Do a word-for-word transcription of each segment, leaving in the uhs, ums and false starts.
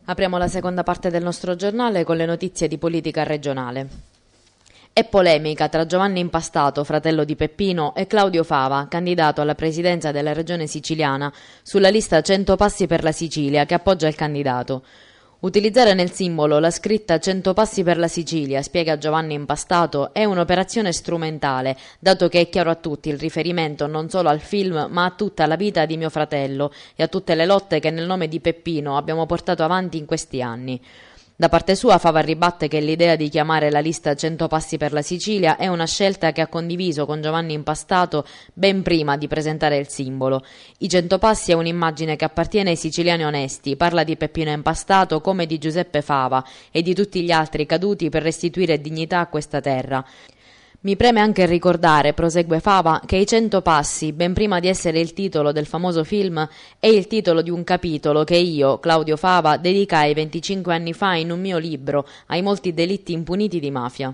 Apriamo la seconda parte del nostro giornale con le notizie di politica regionale. È polemica tra Giovanni Impastato, fratello di Peppino, e Claudio Fava, candidato alla presidenza della regione siciliana, sulla lista cento passi per la Sicilia che appoggia il candidato. Utilizzare nel simbolo la scritta cento passi per la Sicilia, spiega Giovanni Impastato, è un'operazione strumentale, dato che è chiaro a tutti il riferimento non solo al film ma a tutta la vita di mio fratello e a tutte le lotte che nel nome di Peppino abbiamo portato avanti in questi anni. Da parte sua Fava ribatte che l'idea di chiamare la lista cento passi per la Sicilia è una scelta che ha condiviso con Giovanni Impastato ben prima di presentare il simbolo. I cento passi è un'immagine che appartiene ai siciliani onesti, parla di Peppino Impastato come di Giuseppe Fava e di tutti gli altri caduti per restituire dignità a questa terra. Mi preme anche ricordare, prosegue Fava, che i cento passi, ben prima di essere il titolo del famoso film, è il titolo di un capitolo che io, Claudio Fava, dedicai venticinque anni fa in un mio libro ai molti delitti impuniti di mafia.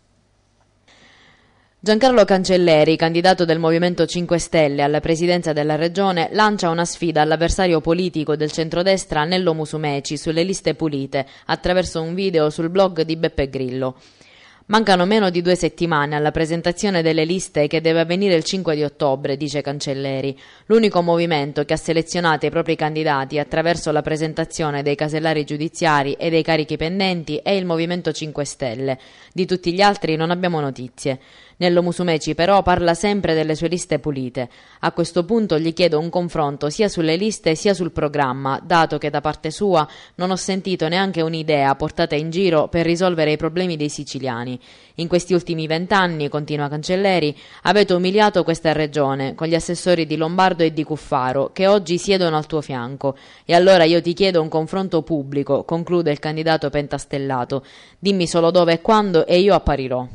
Giancarlo Cancelleri, candidato del Movimento cinque Stelle alla presidenza della regione, lancia una sfida all'avversario politico del centrodestra Nello Musumeci sulle liste pulite, attraverso un video sul blog di Beppe Grillo. Mancano meno di due settimane alla presentazione delle liste che deve avvenire il cinque di ottobre, dice Cancelleri. L'unico movimento che ha selezionato i propri candidati attraverso la presentazione dei casellari giudiziari e dei carichi pendenti è il Movimento cinque Stelle. Di tutti gli altri non abbiamo notizie. Nello Musumeci però parla sempre delle sue liste pulite. A questo punto gli chiedo un confronto sia sulle liste sia sul programma, dato che da parte sua non ho sentito neanche un'idea portata in giro per risolvere i problemi dei siciliani. In questi ultimi vent'anni, continua Cancelleri, avete umiliato questa regione con gli assessori di Lombardo e di Cuffaro, che oggi siedono al tuo fianco. E allora io ti chiedo un confronto pubblico, conclude il candidato pentastellato. Dimmi solo dove e quando e io apparirò.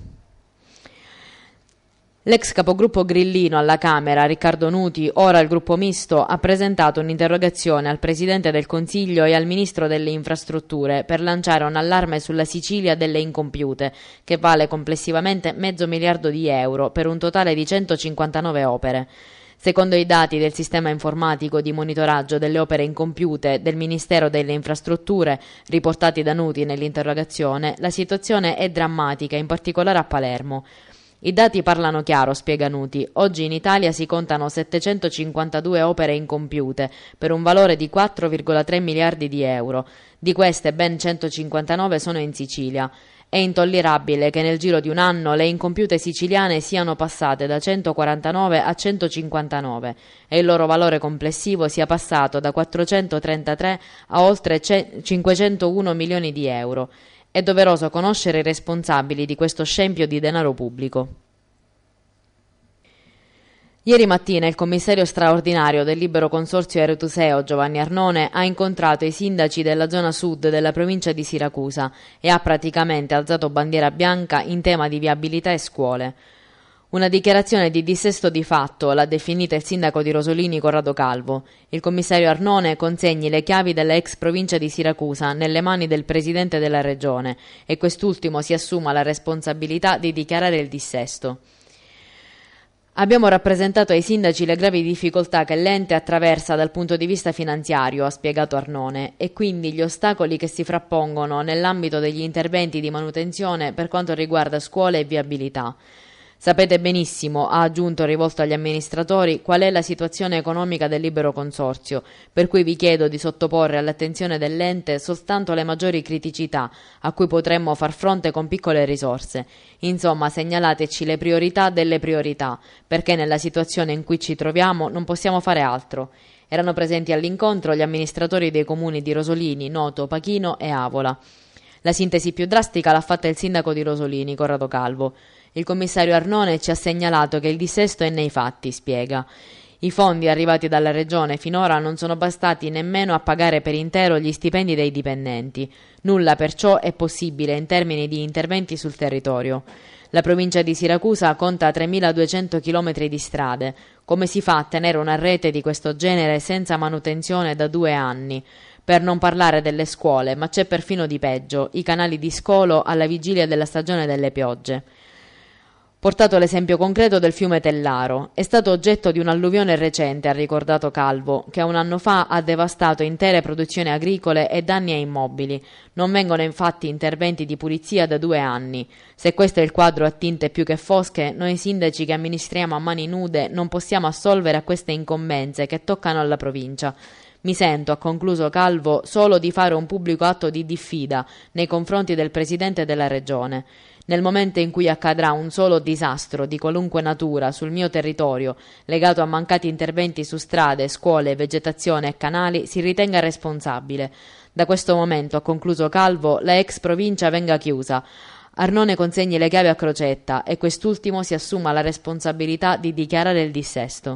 L'ex capogruppo grillino alla Camera, Riccardo Nuti, ora il gruppo misto, ha presentato un'interrogazione al Presidente del Consiglio e al Ministro delle Infrastrutture per lanciare un allarme sulla Sicilia delle incompiute, che vale complessivamente mezzo miliardo di euro per un totale di centocinquantanove opere. Secondo i dati del sistema informatico di monitoraggio delle opere incompiute del Ministero delle Infrastrutture, riportati da Nuti nell'interrogazione, la situazione è drammatica, in particolare a Palermo. I dati parlano chiaro, spiega Nuti. Oggi in Italia si contano settecentocinquantadue opere incompiute per un valore di quattro virgola tre miliardi di euro. Di queste ben centocinquantanove sono in Sicilia. È intollerabile che nel giro di un anno le incompiute siciliane siano passate da centoquarantanove a centocinquantanove e il loro valore complessivo sia passato da quattrocentotrentatré a oltre cinquecentouno milioni di euro. È doveroso conoscere i responsabili di questo scempio di denaro pubblico. Ieri mattina il commissario straordinario del Libero Consorzio Aretuseo, Giovanni Arnone, ha incontrato i sindaci della zona sud della provincia di Siracusa e ha praticamente alzato bandiera bianca in tema di viabilità e scuole. Una dichiarazione di dissesto di fatto l'ha definita il sindaco di Rosolini Corrado Calvo. Il commissario Arnone consegni le chiavi della ex provincia di Siracusa nelle mani del presidente della regione e quest'ultimo si assuma la responsabilità di dichiarare il dissesto. Abbiamo rappresentato ai sindaci le gravi difficoltà che l'ente attraversa dal punto di vista finanziario, ha spiegato Arnone, e quindi gli ostacoli che si frappongono nell'ambito degli interventi di manutenzione per quanto riguarda scuole e viabilità. Sapete benissimo, ha aggiunto rivolto agli amministratori, qual è la situazione economica del Libero Consorzio, per cui vi chiedo di sottoporre all'attenzione dell'ente soltanto le maggiori criticità a cui potremmo far fronte con piccole risorse. Insomma, segnalateci le priorità delle priorità, perché nella situazione in cui ci troviamo non possiamo fare altro. Erano presenti all'incontro gli amministratori dei comuni di Rosolini, Noto, Pachino e Avola. La sintesi più drastica l'ha fatta il sindaco di Rosolini, Corrado Calvo. Il commissario Arnone ci ha segnalato che il dissesto è nei fatti, spiega. I fondi arrivati dalla regione finora non sono bastati nemmeno a pagare per intero gli stipendi dei dipendenti. Nulla perciò è possibile in termini di interventi sul territorio. La provincia di Siracusa conta tremiladuecento chilometri di strade. Come si fa a tenere una rete di questo genere senza manutenzione da due anni? Per non parlare delle scuole, ma c'è perfino di peggio, i canali di scolo alla vigilia della stagione delle piogge. portato l'esempio concreto del fiume Tellaro. È stato oggetto di un'alluvione recente, ha ricordato Calvo, che un anno fa ha devastato intere produzioni agricole e danni a immobili. Non vengono infatti interventi di pulizia da due anni. Se questo è il quadro a tinte più che fosche, noi sindaci che amministriamo a mani nude non possiamo assolvere a queste incombenze che toccano alla provincia. Mi sento, ha concluso Calvo, solo di fare un pubblico atto di diffida nei confronti del Presidente della Regione. Nel momento in cui accadrà un solo disastro di qualunque natura sul mio territorio, legato a mancati interventi su strade, scuole, vegetazione e canali, si ritenga responsabile. Da questo momento, ha concluso Calvo, la ex provincia venga chiusa. Arnone consegni le chiavi a Crocetta e quest'ultimo si assuma la responsabilità di dichiarare il dissesto.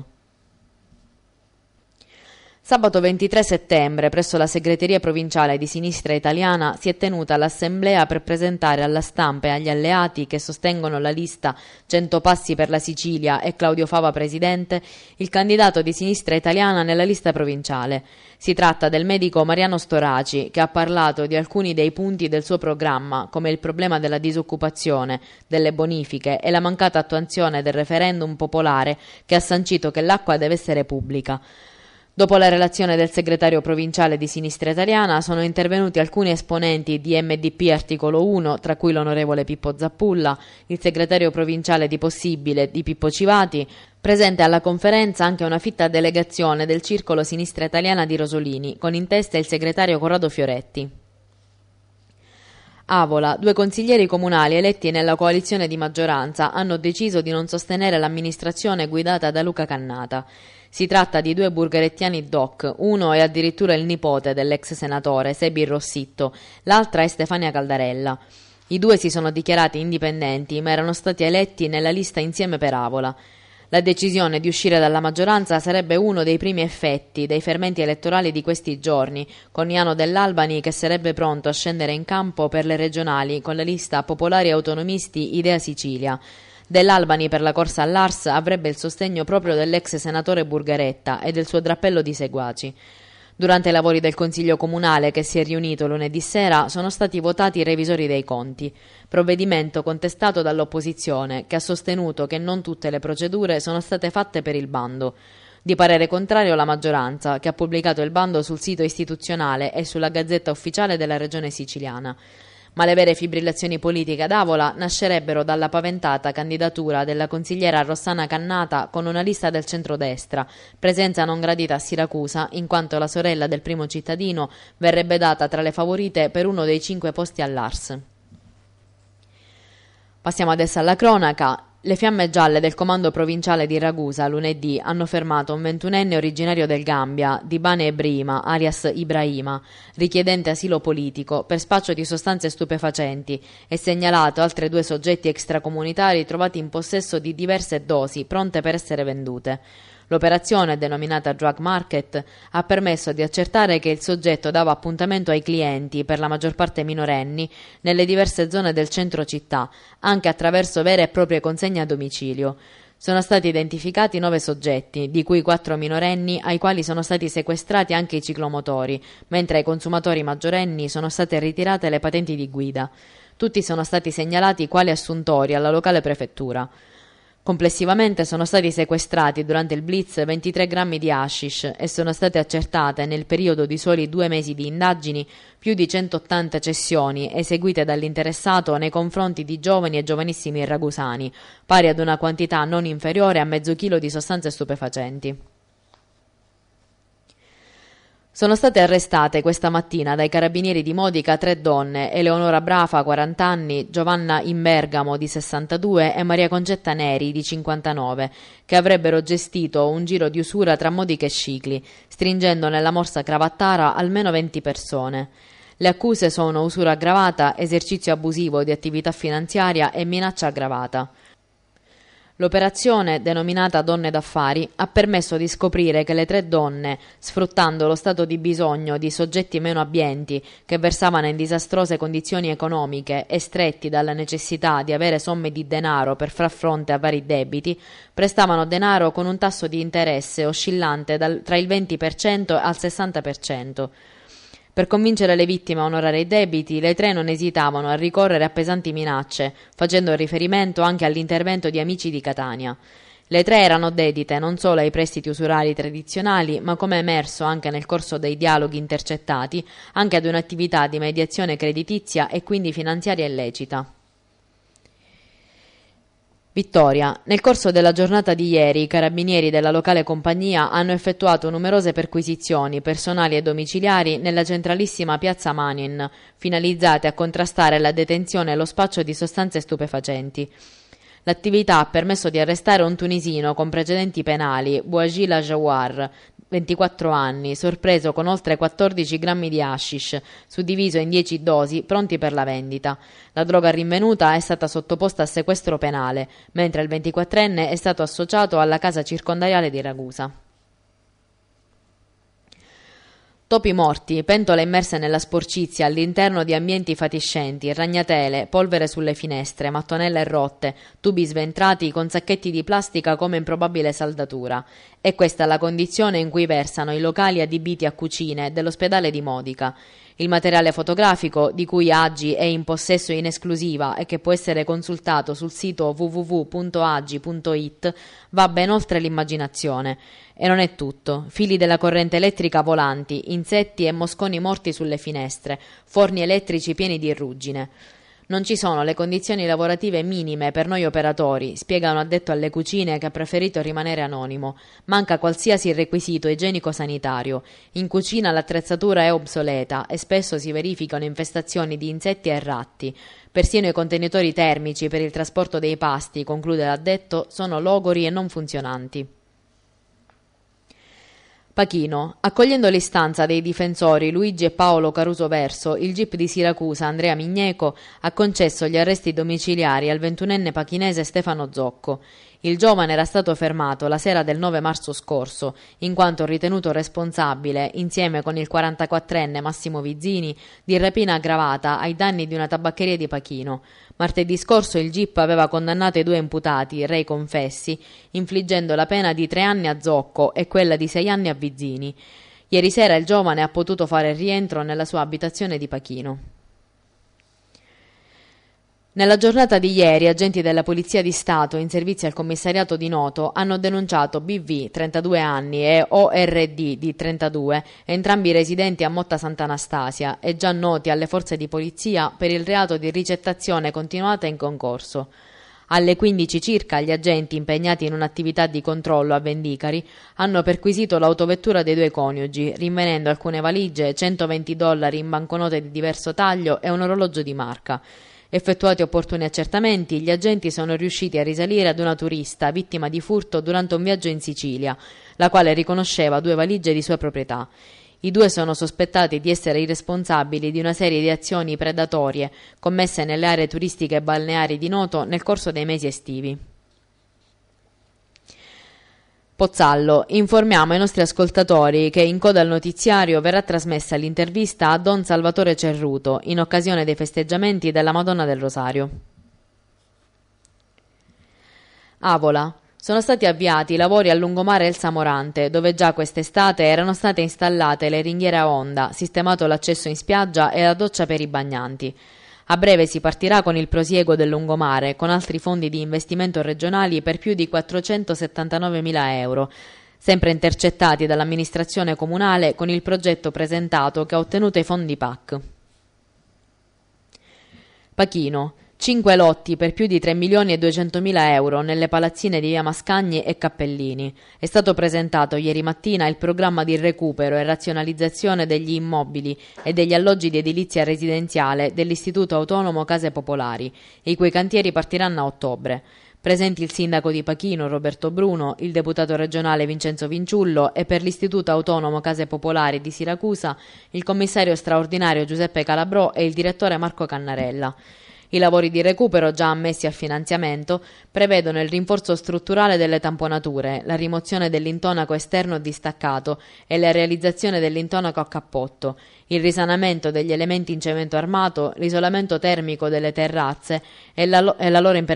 Sabato ventitré settembre, presso la segreteria provinciale di Sinistra Italiana, si è tenuta l'assemblea per presentare alla stampa e agli alleati che sostengono la lista Cento Passi per la Sicilia e Claudio Fava presidente, il candidato di Sinistra Italiana nella lista provinciale. Si tratta del medico Mariano Storaci, che ha parlato di alcuni dei punti del suo programma, come il problema della disoccupazione, delle bonifiche e la mancata attuazione del referendum popolare che ha sancito che l'acqua deve essere pubblica. Dopo la relazione del segretario provinciale di Sinistra Italiana sono intervenuti alcuni esponenti di M D P Articolo uno, tra cui l'onorevole Pippo Zappulla, il segretario provinciale di Possibile di Pippo Civati, presente alla conferenza anche una fitta delegazione del Circolo Sinistra Italiana di Rosolini, con in testa il segretario Corrado Fioretti. Avola, due consiglieri comunali eletti nella coalizione di maggioranza hanno deciso di non sostenere l'amministrazione guidata da Luca Cannata. Si tratta di due burgerettiani doc, uno è addirittura il nipote dell'ex senatore Sebi Rossitto, l'altra è Stefania Caldarella. I due si sono dichiarati indipendenti, ma erano stati eletti nella lista insieme per Avola. La decisione di uscire dalla maggioranza sarebbe uno dei primi effetti dei fermenti elettorali di questi giorni, con Iano Dell'Albani che sarebbe pronto a scendere in campo per le regionali con la lista Popolari Autonomisti Idea Sicilia. Dell'Albani per la corsa all'A R S avrebbe il sostegno proprio dell'ex senatore Burgaretta e del suo drappello di seguaci. Durante i lavori del Consiglio Comunale, che si è riunito lunedì sera, sono stati votati i revisori dei conti, provvedimento contestato dall'opposizione, che ha sostenuto che non tutte le procedure sono state fatte per il bando. Di parere contrario la maggioranza, che ha pubblicato il bando sul sito istituzionale e sulla Gazzetta Ufficiale della Regione Siciliana. Ma le vere fibrillazioni politiche ad Avola nascerebbero dalla paventata candidatura della consigliera Rossana Cannata con una lista del centrodestra, presenza non gradita a Siracusa, in quanto la sorella del primo cittadino verrebbe data tra le favorite per uno dei cinque posti all'A R S. Passiamo adesso alla cronaca. Le fiamme gialle del comando provinciale di Ragusa lunedì hanno fermato un ventunenne originario del Gambia, Dibane Ebrima, alias Ibrahima, richiedente asilo politico per spaccio di sostanze stupefacenti, e segnalato altre due soggetti extracomunitari trovati in possesso di diverse dosi pronte per essere vendute. L'operazione, denominata Drug Market, ha permesso di accertare che il soggetto dava appuntamento ai clienti, per la maggior parte minorenni, nelle diverse zone del centro città, anche attraverso vere e proprie consegne a domicilio. Sono stati identificati nove soggetti, di cui quattro minorenni, ai quali sono stati sequestrati anche i ciclomotori, mentre ai consumatori maggiorenni sono state ritirate le patenti di guida. Tutti sono stati segnalati quali assuntori alla locale prefettura. Complessivamente sono stati sequestrati durante il blitz ventitré grammi di hashish e sono state accertate nel periodo di soli due mesi di indagini più di centottanta cessioni eseguite dall'interessato nei confronti di giovani e giovanissimi ragusani, pari ad una quantità non inferiore a mezzo chilo di sostanze stupefacenti. Sono state arrestate questa mattina dai carabinieri di Modica tre donne, Eleonora Brafa, quaranta anni, Giovanna Imbergamo, di sessantadue, e Maria Concetta Neri, di cinquantanove, che avrebbero gestito un giro di usura tra Modica e Scicli, stringendo nella morsa cravattara almeno venti persone. Le accuse sono usura aggravata, esercizio abusivo di attività finanziaria e minaccia aggravata. L'operazione, denominata Donne d'Affari, ha permesso di scoprire che le tre donne, sfruttando lo stato di bisogno di soggetti meno abbienti che versavano in disastrose condizioni economiche e stretti dalla necessità di avere somme di denaro per far fronte a vari debiti, prestavano denaro con un tasso di interesse oscillante dal, tra il venti per cento al sessanta per cento. Per convincere le vittime a onorare i debiti, le tre non esitavano a ricorrere a pesanti minacce, facendo riferimento anche all'intervento di Amici di Catania. Le tre erano dedite non solo ai prestiti usurari tradizionali, ma, come è emerso anche nel corso dei dialoghi intercettati, anche ad un'attività di mediazione creditizia e quindi finanziaria illecita. Vittoria. Nel corso della giornata di ieri i carabinieri della locale compagnia hanno effettuato numerose perquisizioni personali e domiciliari nella centralissima piazza Manin, finalizzate a contrastare la detenzione e lo spaccio di sostanze stupefacenti. L'attività ha permesso di arrestare un tunisino con precedenti penali, Bouagila Jawar, ventiquattro anni, sorpreso con oltre quattordici grammi di hashish, suddiviso in dieci dosi, pronti per la vendita. La droga rinvenuta è stata sottoposta a sequestro penale, mentre il ventiquattrenne è stato associato alla casa circondariale di Ragusa. Topi morti, pentole immerse nella sporcizia all'interno di ambienti fatiscenti, ragnatele, polvere sulle finestre, mattonelle rotte, tubi sventrati con sacchetti di plastica come improbabile saldatura. È questa la condizione in cui versano i locali adibiti a cucine dell'ospedale di Modica. Il materiale fotografico, di cui Agi è in possesso in esclusiva e che può essere consultato sul sito w w w punto agi punto i t, va ben oltre l'immaginazione. E non è tutto. Fili della corrente elettrica volanti, insetti e mosconi morti sulle finestre, forni elettrici pieni di ruggine. Non ci sono le condizioni lavorative minime per noi operatori, spiega un addetto alle cucine che ha preferito rimanere anonimo. Manca qualsiasi requisito igienico-sanitario. In cucina l'attrezzatura è obsoleta e spesso si verificano infestazioni di insetti e ratti. Persino i contenitori termici per il trasporto dei pasti, conclude l'addetto, sono logori e non funzionanti. Pachino. Accogliendo l'istanza dei difensori Luigi e Paolo Caruso Verso, il G I P di Siracusa Andrea Migneco ha concesso gli arresti domiciliari al ventunenne pachinese Stefano Zocco. Il giovane era stato fermato la sera del nove marzo scorso, in quanto ritenuto responsabile, insieme con il quarantaquattrenne Massimo Vizzini, di rapina aggravata ai danni di una tabaccheria di Pachino. Martedì scorso il G I P aveva condannato i due imputati, rei confessi, infliggendo la pena di tre anni a Zocco e quella di sei anni a Vizzini. Ieri sera il giovane ha potuto fare rientro nella sua abitazione di Pachino. Nella giornata di ieri, agenti della Polizia di Stato in servizio al commissariato di Noto hanno denunciato B V, trentadue anni, e O R D, di trentadue, entrambi residenti a Motta Sant'Anastasia e già noti alle forze di polizia per il reato di ricettazione continuata in concorso. Alle quindici circa gli agenti impegnati in un'attività di controllo a Vendicari hanno perquisito l'autovettura dei due coniugi, rinvenendo alcune valigie, centoventi dollari in banconote di diverso taglio e un orologio di marca. Effettuati opportuni accertamenti, gli agenti sono riusciti a risalire ad una turista vittima di furto durante un viaggio in Sicilia, la quale riconosceva due valigie di sua proprietà. I due sono sospettati di essere i responsabili di una serie di azioni predatorie commesse nelle aree turistiche e balneari di Noto nel corso dei mesi estivi. Pozzallo. Informiamo i nostri ascoltatori che in coda al notiziario verrà trasmessa l'intervista a Don Salvatore Cerruto in occasione dei festeggiamenti della Madonna del Rosario. Avola. Sono stati avviati i lavori a lungomare Elsa Morante, dove già quest'estate erano state installate le ringhiere a onda, sistemato l'accesso in spiaggia e la doccia per i bagnanti. A breve si partirà con il prosieguo del lungomare, con altri fondi di investimento regionali per più di quattrocentosettantanovemila euro, sempre intercettati dall'amministrazione comunale con il progetto presentato che ha ottenuto i fondi P A C. Pachino. Cinque lotti per più di tre milioni e duecentomila euro nelle palazzine di via Mascagni e Cappellini. È stato presentato ieri mattina il programma di recupero e razionalizzazione degli immobili e degli alloggi di edilizia residenziale dell'Istituto Autonomo Case Popolari, i cui cantieri partiranno a ottobre. Presenti il sindaco di Pachino Roberto Bruno, il deputato regionale Vincenzo Vinciullo e per l'Istituto Autonomo Case Popolari di Siracusa il commissario straordinario Giuseppe Calabrò e il direttore Marco Cannarella. I lavori di recupero già ammessi al finanziamento prevedono il rinforzo strutturale delle tamponature, la rimozione dell'intonaco esterno distaccato e la realizzazione dell'intonaco a cappotto, il risanamento degli elementi in cemento armato, l'isolamento termico delle terrazze e la, lo- e la loro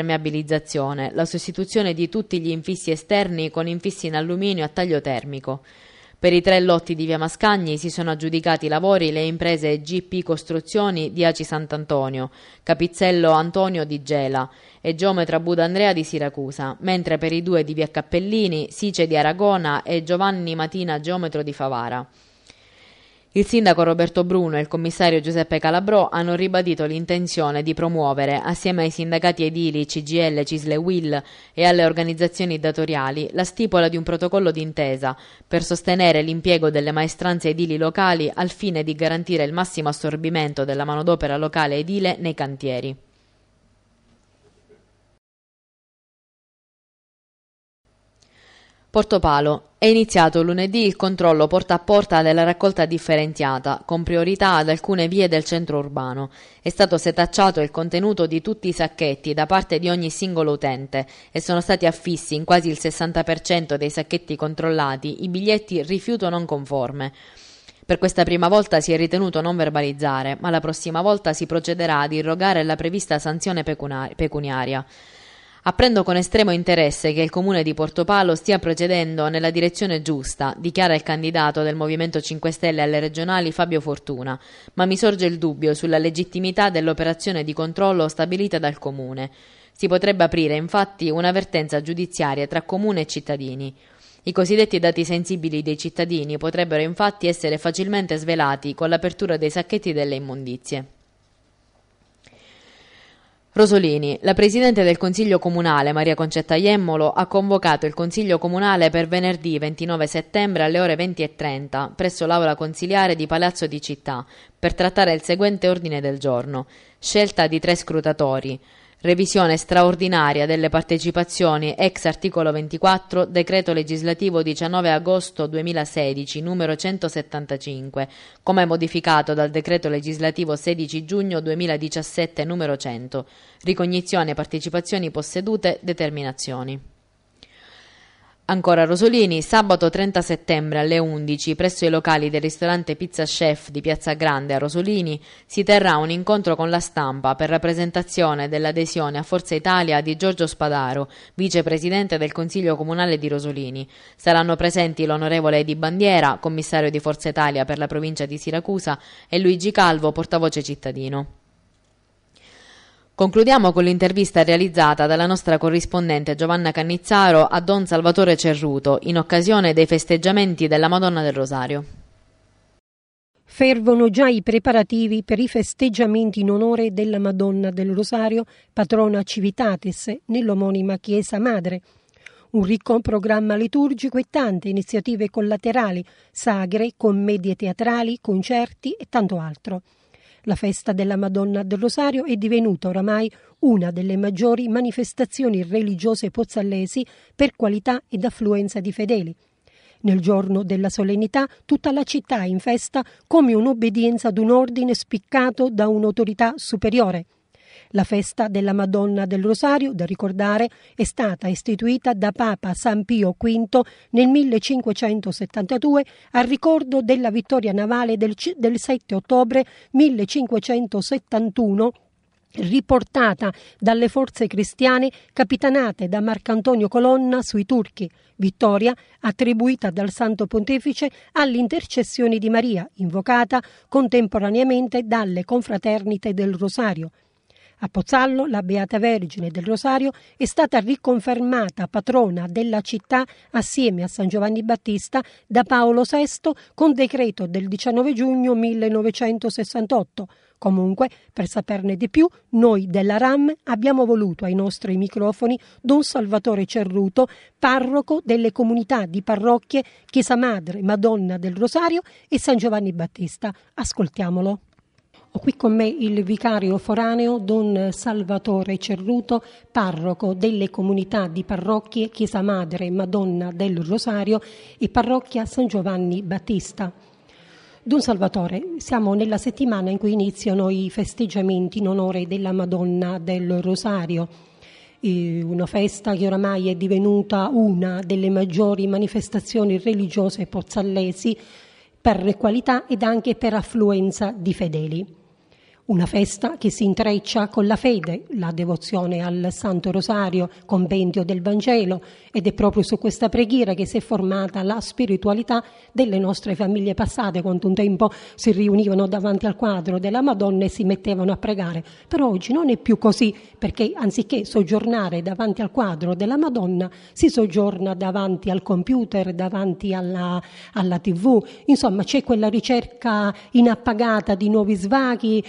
impermeabilizzazione, la sostituzione di tutti gli infissi esterni con infissi in alluminio a taglio termico. Per i tre lotti di via Mascagni si sono aggiudicati i lavori le imprese G P Costruzioni di Aci Sant'Antonio, Capizzello Antonio di Gela e Geometra Buda Andrea di Siracusa, mentre per i due di via Cappellini, Sice di Aragona e Giovanni Matina Geometro di Favara. Il sindaco Roberto Bruno e il commissario Giuseppe Calabrò hanno ribadito l'intenzione di promuovere, assieme ai sindacati edili C G I L, Cisle U I L e alle organizzazioni datoriali, la stipula di un protocollo d'intesa per sostenere l'impiego delle maestranze edili locali al fine di garantire il massimo assorbimento della manodopera locale edile nei cantieri. Portopalo. È iniziato lunedì il controllo porta a porta della raccolta differenziata, con priorità ad alcune vie del centro urbano. È stato setacciato il contenuto di tutti i sacchetti da parte di ogni singolo utente e sono stati affissi in quasi il sessanta per cento dei sacchetti controllati i biglietti rifiuto non conforme. Per questa prima volta si è ritenuto non verbalizzare, ma la prossima volta si procederà ad irrogare la prevista sanzione pecuniaria. Apprendo con estremo interesse che il comune di Portopalo stia procedendo nella direzione giusta, dichiara il candidato del Movimento cinque Stelle alle regionali Fabio Fortuna, ma mi sorge il dubbio sulla legittimità dell'operazione di controllo stabilita dal comune. Si potrebbe aprire infatti un'avvertenza giudiziaria tra comune e cittadini. I cosiddetti dati sensibili dei cittadini potrebbero infatti essere facilmente svelati con l'apertura dei sacchetti delle immondizie. Rosolini. La Presidente del Consiglio Comunale, Maria Concetta Jemmolo, ha convocato il Consiglio Comunale per venerdì ventinove settembre alle ore venti e trenta presso l'Aula Consiliare di Palazzo di Città per trattare il seguente ordine del giorno. Scelta di tre scrutatori. Revisione straordinaria delle partecipazioni ex articolo ventiquattro decreto legislativo diciannove agosto duemilasedici numero centosettantacinque, come modificato dal decreto legislativo sedici giugno duemiladiciassette numero cento. Ricognizione partecipazioni possedute, determinazioni. Ancora Rosolini, sabato trenta settembre alle undici presso i locali del ristorante Pizza Chef di Piazza Grande a Rosolini si terrà un incontro con la stampa per rappresentazione dell'adesione a Forza Italia di Giorgio Spadaro, vicepresidente del Consiglio Comunale di Rosolini. Saranno presenti l'onorevole Di Bandiera, commissario di Forza Italia per la provincia di Siracusa, e Luigi Calvo, portavoce cittadino. Concludiamo con l'intervista realizzata dalla nostra corrispondente Giovanna Cannizzaro a Don Salvatore Cerruto in occasione dei festeggiamenti della Madonna del Rosario. Fervono già i preparativi per i festeggiamenti in onore della Madonna del Rosario, patrona Civitatis, nell'omonima Chiesa Madre. Un ricco programma liturgico e tante iniziative collaterali, sagre, commedie teatrali, concerti e tanto altro. La festa della Madonna del Rosario è divenuta oramai una delle maggiori manifestazioni religiose pozzallesi per qualità ed affluenza di fedeli. Nel giorno della solennità tutta la città è in festa come un'obbedienza ad un ordine spiccato da un'autorità superiore. La festa della Madonna del Rosario, da ricordare, è stata istituita da Papa San Pio V nel millecinquecentosettantadue al ricordo della vittoria navale del, del sette ottobre millecinquecentosettantuno, riportata dalle forze cristiane capitanate da Marcantonio Colonna sui turchi, vittoria attribuita dal Santo Pontefice alle intercessioni di Maria, invocata contemporaneamente dalle confraternite del Rosario. A Pozzallo la Beata Vergine del Rosario è stata riconfermata patrona della città assieme a San Giovanni Battista da Paolo sesto con decreto del diciannove giugno millenovecentosessantotto. Comunque, per saperne di più, noi della R A M abbiamo voluto ai nostri microfoni Don Salvatore Cerruto, parroco delle comunità di parrocchie Chiesa Madre, Madonna del Rosario e San Giovanni Battista. Ascoltiamolo. Ho qui con me il vicario foraneo Don Salvatore Cerruto, parroco delle comunità di parrocchie Chiesa Madre Madonna del Rosario e parrocchia San Giovanni Battista. Don Salvatore, siamo nella settimana in cui iniziano i festeggiamenti in onore della Madonna del Rosario, una festa che oramai è divenuta una delle maggiori manifestazioni religiose pozzallesi per qualità ed anche per affluenza di fedeli. Una festa che si intreccia con la fede, la devozione al Santo Rosario, compendio del Vangelo, ed è proprio su questa preghiera che si è formata la spiritualità delle nostre famiglie passate, quando un tempo si riunivano davanti al quadro della Madonna e si mettevano a pregare. Però oggi non è più così, perché anziché soggiornare davanti al quadro della Madonna, si soggiorna davanti al computer, davanti alla, alla tivù. Insomma, c'è quella ricerca inappagata di nuovi svaghi,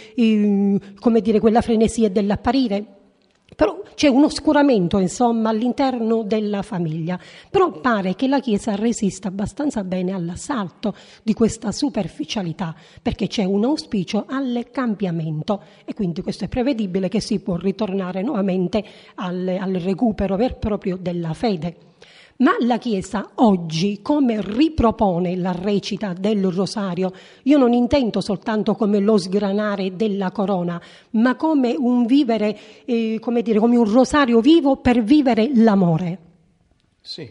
come dire, quella frenesia dell'apparire. Però c'è un oscuramento, insomma, all'interno della famiglia. Però pare che la Chiesa resista abbastanza bene all'assalto di questa superficialità, perché c'è un auspicio al cambiamento, e quindi questo è prevedibile che si può ritornare nuovamente al, al recupero vero e proprio della fede. Ma la Chiesa oggi come ripropone la recita del rosario? Io non intendo soltanto come lo sgranare della corona, ma come un vivere, eh, come dire, come un rosario vivo per vivere l'amore. Sì,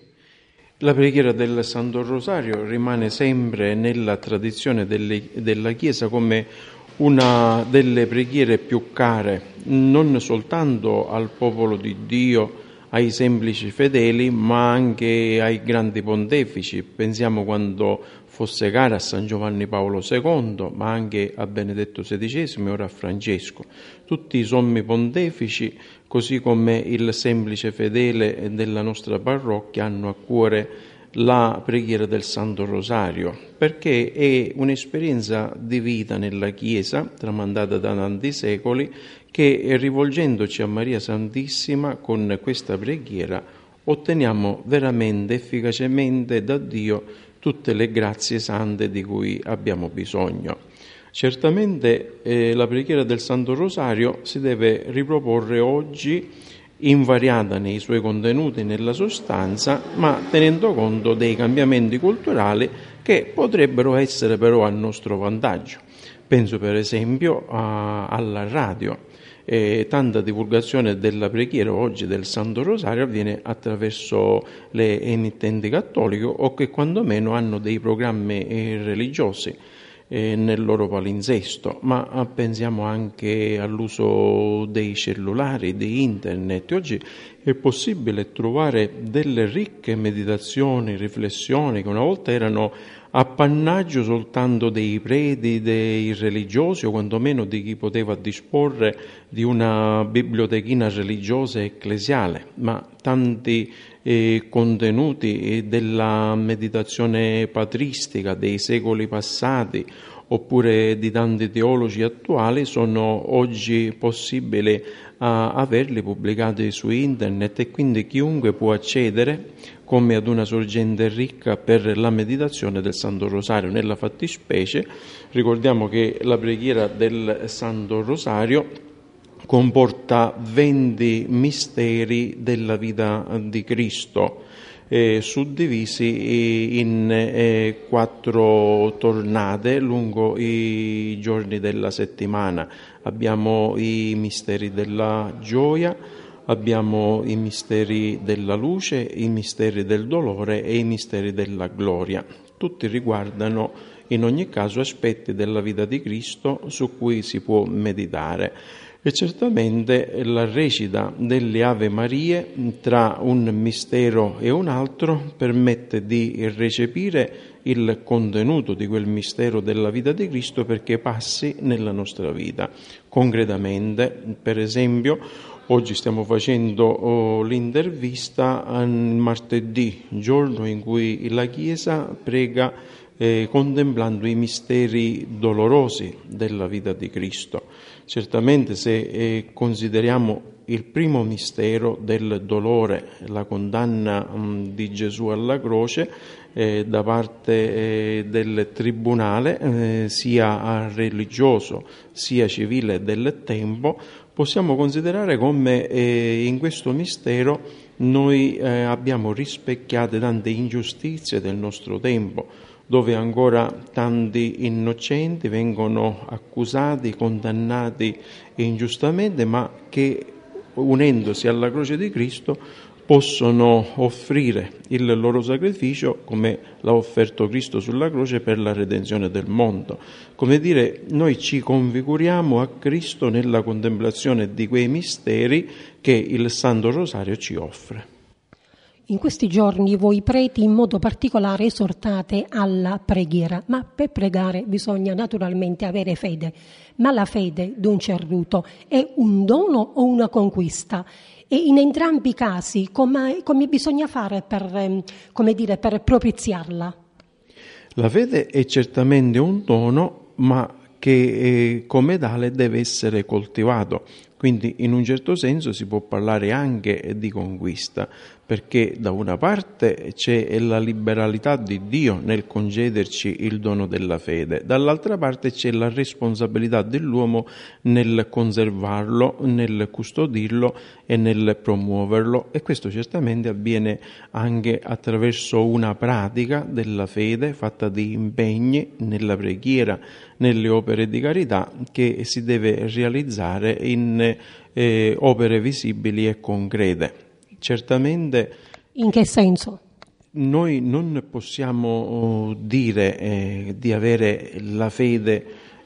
la preghiera del Santo Rosario rimane sempre nella tradizione delle, della Chiesa come una delle preghiere più care, non soltanto al popolo di Dio, ai semplici fedeli, ma anche ai grandi pontefici. Pensiamo quando fosse cara a San Giovanni Paolo secondo, ma anche a Benedetto sedicesimo e ora a Francesco. Tutti i sommi pontefici, così come il semplice fedele della nostra parrocchia, hanno a cuore la preghiera del Santo Rosario, perché è un'esperienza di vita nella Chiesa, tramandata da tanti secoli, che rivolgendoci a Maria Santissima con questa preghiera otteniamo veramente, efficacemente da Dio tutte le grazie sante di cui abbiamo bisogno. Certamente eh, la preghiera del Santo Rosario si deve riproporre oggi invariata nei suoi contenuti, nella sostanza, ma tenendo conto dei cambiamenti culturali che potrebbero essere però a nostro vantaggio. Penso per esempio a, alla radio. E tanta divulgazione della preghiera oggi del Santo Rosario avviene attraverso le emittenti cattoliche o che quantomeno hanno dei programmi religiosi eh, nel loro palinsesto, ma pensiamo anche all'uso dei cellulari, di internet. Oggi è possibile trovare delle ricche meditazioni, riflessioni che una volta erano appannaggio soltanto dei preti, dei religiosi o quantomeno di chi poteva disporre di una bibliotechina religiosa e ecclesiale, ma tanti eh, contenuti della meditazione patristica dei secoli passati oppure di tanti teologi attuali sono oggi possibili a averli pubblicati su internet, e quindi chiunque può accedere come ad una sorgente ricca per la meditazione del Santo Rosario. Nella fattispecie ricordiamo che la preghiera del Santo Rosario comporta venti misteri della vita di Cristo, eh, suddivisi in eh, quattro tornate lungo i giorni della settimana. Abbiamo i misteri della gioia, abbiamo i misteri della luce, i misteri del dolore e i misteri della gloria. Tutti riguardano in ogni caso aspetti della vita di Cristo su cui si può meditare. E certamente la recita delle Ave Marie tra un mistero e un altro permette di recepire il contenuto di quel mistero della vita di Cristo perché passi nella nostra vita. Concretamente, per esempio, oggi stiamo facendo oh, l'intervista il martedì, giorno in cui la Chiesa prega eh, contemplando i misteri dolorosi della vita di Cristo. Certamente se eh, consideriamo il primo mistero del dolore, la condanna mh, di Gesù alla croce eh, da parte eh, del tribunale, eh, sia religioso sia civile del tempo, possiamo considerare come eh, in questo mistero noi eh, abbiamo rispecchiate tante ingiustizie del nostro tempo, dove ancora tanti innocenti vengono accusati, condannati ingiustamente, ma che unendosi alla croce di Cristo possono offrire il loro sacrificio come l'ha offerto Cristo sulla croce per la redenzione del mondo. Come dire, noi ci configuriamo a Cristo nella contemplazione di quei misteri che il Santo Rosario ci offre. In questi giorni voi preti in modo particolare esortate alla preghiera, ma per pregare bisogna naturalmente avere fede. Ma la fede, don Cerruto, è un dono o una conquista? E in entrambi i casi come, come bisogna fare per, come dire, per propiziarla? La fede è certamente un dono, ma che eh, come tale deve essere coltivato. Quindi in un certo senso si può parlare anche di conquista, perché da una parte c'è la liberalità di Dio nel concederci il dono della fede, dall'altra parte c'è la responsabilità dell'uomo nel conservarlo, nel custodirlo e nel promuoverlo, e questo certamente avviene anche attraverso una pratica della fede fatta di impegni nella preghiera, nelle opere di carità che si deve realizzare in eh, opere visibili e concrete. Certamente. In che senso? Noi non possiamo dire eh, di avere la fede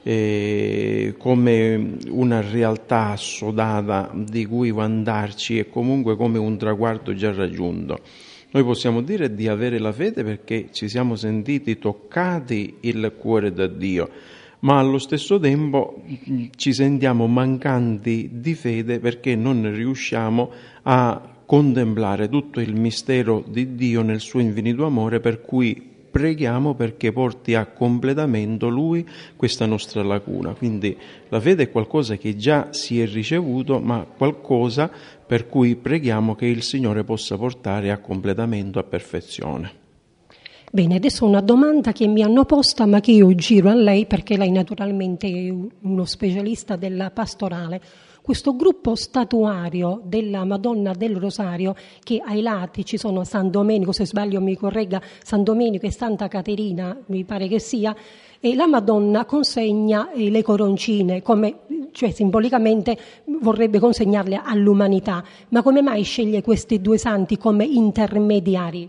eh, come una realtà assodata di cui vantarci e comunque come un traguardo già raggiunto. Noi possiamo dire di avere la fede perché ci siamo sentiti toccati il cuore da Dio, ma allo stesso tempo ci sentiamo mancanti di fede perché non riusciamo a contemplare tutto il mistero di Dio nel suo infinito amore, per cui preghiamo perché porti a completamento Lui questa nostra lacuna. Quindi la fede è qualcosa che già si è ricevuto, ma qualcosa per cui preghiamo che il Signore possa portare a completamento, a perfezione. Bene, adesso una domanda che mi hanno posta, ma che io giro a lei perché lei naturalmente è uno specialista della pastorale. Questo gruppo statuario della Madonna del Rosario, che ai lati ci sono San Domenico, se sbaglio mi corregga, San Domenico e Santa Caterina, mi pare che sia, e la Madonna consegna le coroncine, come, cioè simbolicamente vorrebbe consegnarle all'umanità. Ma come mai sceglie questi due santi come intermediari?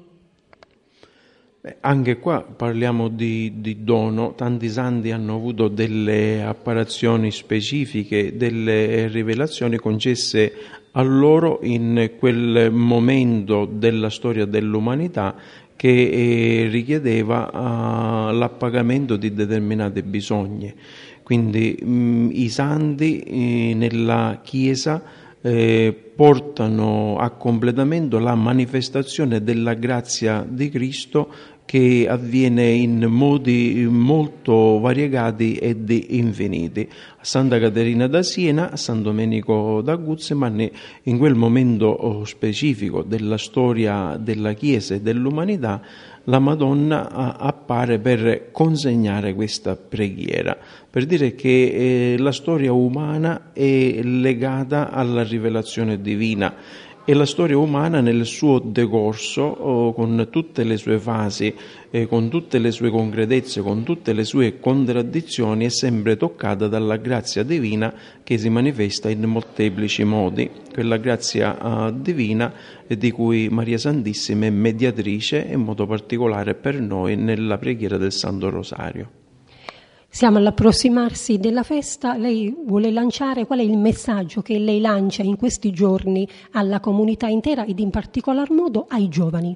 Anche qua parliamo di, di dono, tanti santi hanno avuto delle apparizioni specifiche, delle rivelazioni concesse a loro in quel momento della storia dell'umanità che eh, richiedeva uh, l'appagamento di determinati bisogni. Quindi mh, i santi eh, nella Chiesa Eh, portano a completamento la manifestazione della grazia di Cristo che avviene in modi molto variegati ed infiniti. A Santa Caterina da Siena, a San Domenico da Guzman, in quel momento specifico della storia della Chiesa e dell'umanità, la Madonna appare per consegnare questa preghiera, per dire che eh, la storia umana è legata alla rivelazione divina e la storia umana nel suo decorso, oh, con tutte le sue fasi, eh, con tutte le sue concretezze, con tutte le sue contraddizioni, è sempre toccata dalla grazia divina che si manifesta in molteplici modi, quella grazia uh, divina eh, di cui Maria Santissima è mediatrice, in modo particolare per noi nella preghiera del Santo Rosario. Siamo all'approssimarsi della festa, lei vuole lanciare, qual è il messaggio che lei lancia in questi giorni alla comunità intera ed in particolar modo ai giovani?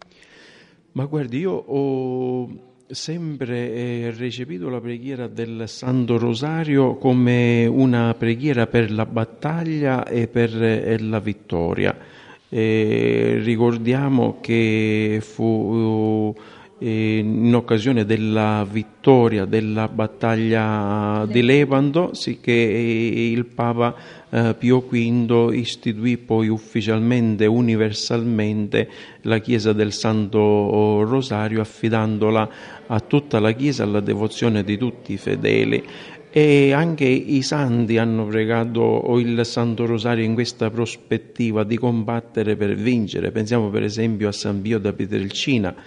Ma guardi, io ho sempre eh, recepito la preghiera del Santo Rosario come una preghiera per la battaglia e per eh, la vittoria. Eh, ricordiamo che fu eh, in occasione della vittoria della battaglia di Lepanto, sì, che il Papa eh, Pio V istituì poi ufficialmente, universalmente, la Chiesa del Santo Rosario, affidandola a tutta la Chiesa, alla devozione di tutti i fedeli. E anche i santi hanno pregato il Santo Rosario in questa prospettiva di combattere per vincere. Pensiamo per esempio a San Pio da Pietrelcina,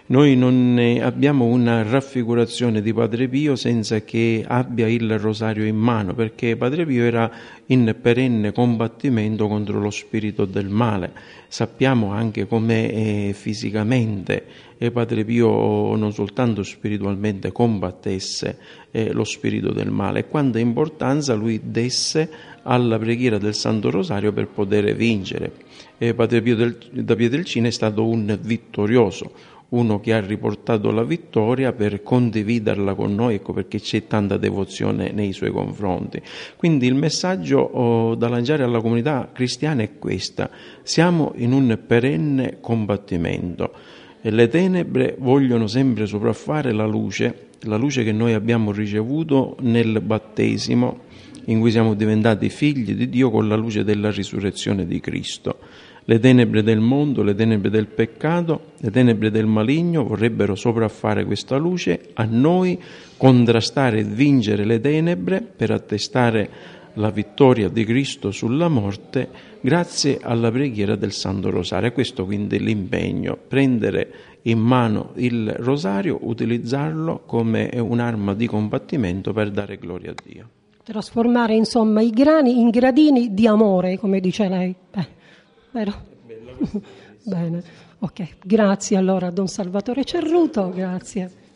Noi non ne abbiamo una raffigurazione di Padre Pio senza che abbia il rosario in mano, perché Padre Pio era in perenne combattimento contro lo spirito del male. Sappiamo anche come fisicamente e Padre Pio non soltanto spiritualmente combattesse eh, lo spirito del male, e quanta importanza lui desse alla preghiera del Santo Rosario per poter vincere. Eh, Padre Pio del, da Pietrelcina è stato un vittorioso, uno che ha riportato la vittoria per condividerla con noi, ecco perché c'è tanta devozione nei suoi confronti. Quindi il messaggio oh, da lanciare alla comunità cristiana è questa: siamo in un perenne combattimento e le tenebre vogliono sempre sopraffare la luce, la luce che noi abbiamo ricevuto nel battesimo, in cui siamo diventati figli di Dio con la luce della risurrezione di Cristo. Le tenebre del mondo, le tenebre del peccato, le tenebre del maligno vorrebbero sopraffare questa luce, a noi contrastare e vincere le tenebre per attestare la vittoria di Cristo sulla morte grazie alla preghiera del Santo Rosario. Questo quindi è l'impegno: prendere in mano il rosario, utilizzarlo come un'arma di combattimento per dare gloria a Dio. Trasformare insomma i grani in gradini di amore, come dice lei. Beh. Vero? Bene, ok, grazie allora a Don Salvatore Cerruto, grazie.